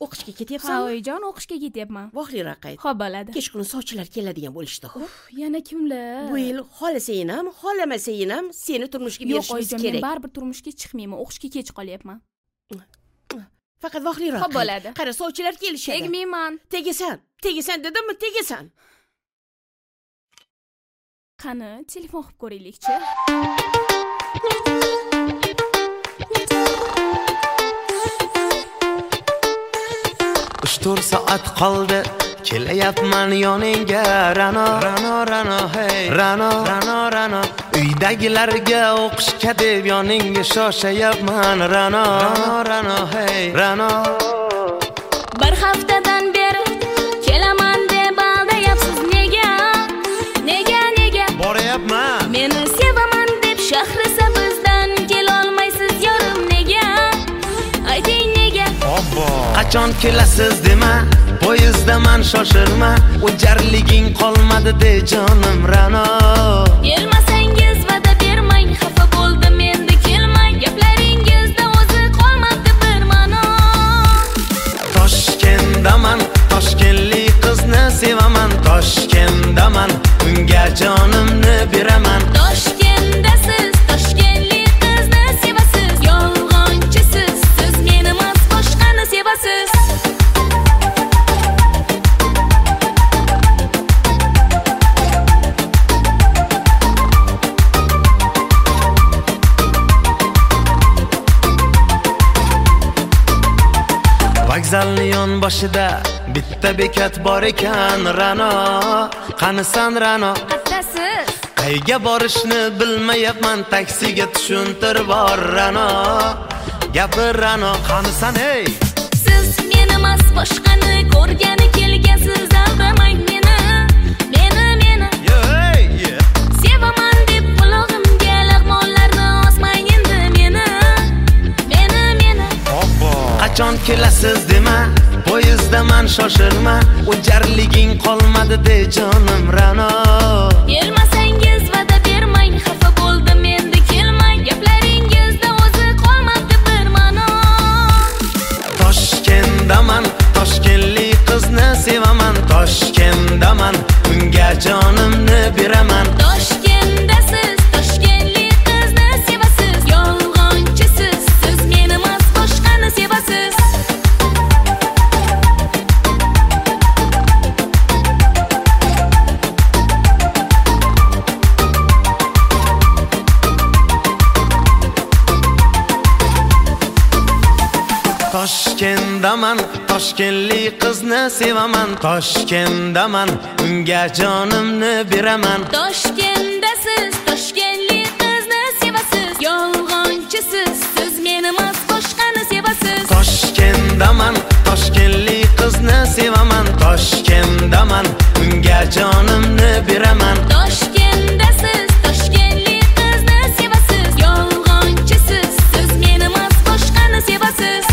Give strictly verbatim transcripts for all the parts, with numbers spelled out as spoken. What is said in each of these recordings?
o'qishga ketyapsanmi? Ha, oyijon, o'qishga ketyapman. Vohli raqayt. Xo'p, bo'ladi. Kechqurun sovchilar keladigan bo'lishdi. Uf, yana kimlar? Bu yil xohlasang ham, xohlamasang ham seni turmushga berishimiz kerak. Yo'q, oyijon, men baribir turmushga chiqmayman. O'qishga kech qolyapman. Faqat vohli raqayt. Xo'p, bo'ladi. Qara, sovchilar kelishadi. Tegmayman. Tegasan. Tegasan dedimmi? Tegasan. Qani, telefon qilib ko'raylik-chi. uch to'rt soat qoldi, kelayapman yoningga Rano, Rano, Rano, hey, Rano, Rano, Rano. Uydagilarga o'qishga deb yoningga shoshayapman Rano, Rano, Rano, hey, Rano. Bir haftadan beri kelaman deb aldayapsiz nega? Nega, nega? Boryapman. Meni sevaman deb shahrisa bizdan kelolmaysiz yorim nega? Ayting nega? Obbo. Qachon kelasiz dema, poyezddaman shoshirma, o'jarliging qolmadi de jonim Rano. Kelmasangiz va'da bermang, xafa bo'ldim endi kelmang, gaplaringizda o'zi qolmadi bir ma'no. Toshkentdaman, toshkentlik qizni sevaman, Toshkentdaman, unga jonimni beraman. Toshkentdasiz, toshkentlik qizni sevasiz, yolg'onchisiz, siz meni emas boshqani sevasiz. Vokzalning yon boshida bitta bekat bor ekan Rano. Qanisan Rano? Qattasiz? Qayga borishni bilmayapman, taksiga tushuntir bor Rano. Gapir Rano, qanisan hey? Siz meni emas boshqani ko'rgani kelgansiz, aldamang meni. Meni, meni. Yo hey, yeah. Sevaman deb qulog'imga lag'monlarni osmang endi meni. Meni, meni. Obbo. Qachon kelasiz dema, poyezddaman shoshirma, o'jarliging qolmadi de jonim Rano. Kelmasangiz va'da bermang, xafa bo'ldim endi kelmang, gaplaringizda o'zi qolmadi bir ma'no. Toshkentdaman, toshkentlik qizni sevaman, Toshkentdaman, unga jonimni beraman. Toshkentdasiz, toshkentlik qizni sevasiz, yolg'onchisiz, siz meni emas boshqani sevasiz. Toshkentdaman, toshkentlik qizni sevaman, Toshkentdaman, unga jonimni beraman. Toshkentdasiz, toshkentlik qizni sevasiz, yolg'onchisiz, siz meni emas boshqani sevasiz. Toshkentdaman, toshkentlik qizni sevaman, Toshkentdaman, unga jonimni beraman. Toshkentdasiz, toshkentlik qizni sevasiz, yolg'onchisiz, siz meni emas boshqani sevasiz.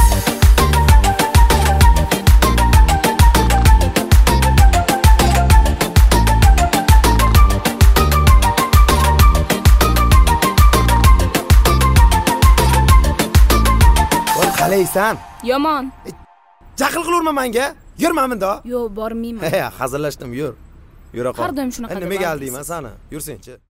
Qalaysan? Yomon. Jaqil qilurma menga. Yurmamin da. Yo'q, bormayman. He, hazırlashdim, yur. Yura qol. Har doim shunaqa deb Nimaga aytasiz. aldingman seni? Yursinchi.